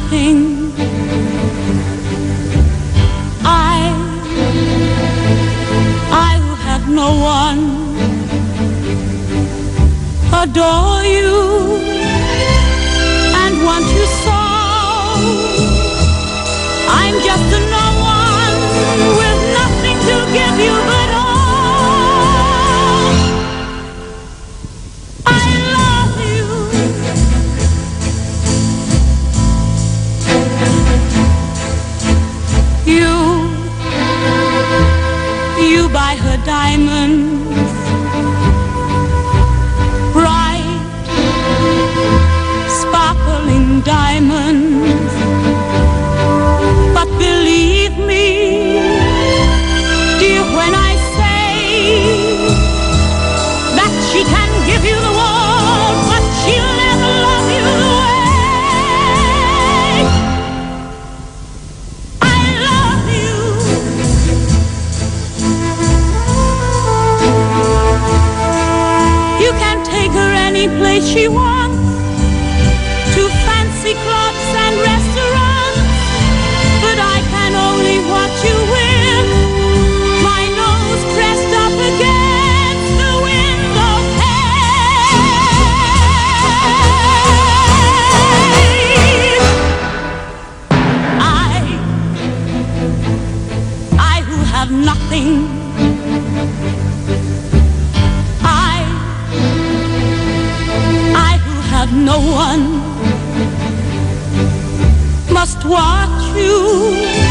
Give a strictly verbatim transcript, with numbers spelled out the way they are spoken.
nothing. I, I who have no one, adore you and want you so. I'm just a no one with nothing to give you but all. I love you. You, you buy her diamonds, bright, sparkling diamonds. But believe me, dear, when I say that she can give you the world, but she'll never love you the way I love you. You can take her any place she wants, to fancy clubs and restaurants, but I can only watch you with my nose pressed up against the window pane. I, I who have nothing, I, I who have no one, must watch you